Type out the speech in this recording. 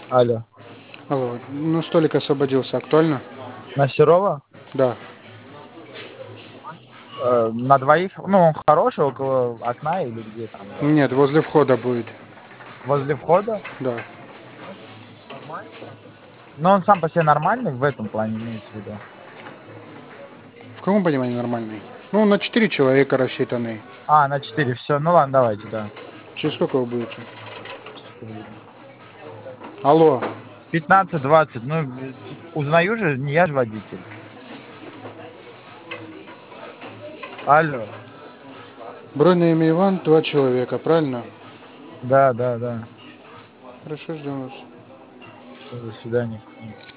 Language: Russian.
Алло. Алло, ну столик освободился, актуально? На Серова? Да. На двоих? Ну, он хороший, около окна или где там? Нет, возле входа будет. Возле входа? Да. Нормально. Но он сам по себе нормальный в этом плане имеется в виду. В каком понимании нормальный? Ну, на 4 человека рассчитанный. На 4, все. Ну ладно, давайте, да. Через сколько вы будете? Сейчас увидим. Алло. 15-20. Ну, узнаю же, не я же водитель. Алло. Бронь на имя Иван, 2 человека, правильно? Да, да, да. Хорошо, ждем вас. Все, до свидания.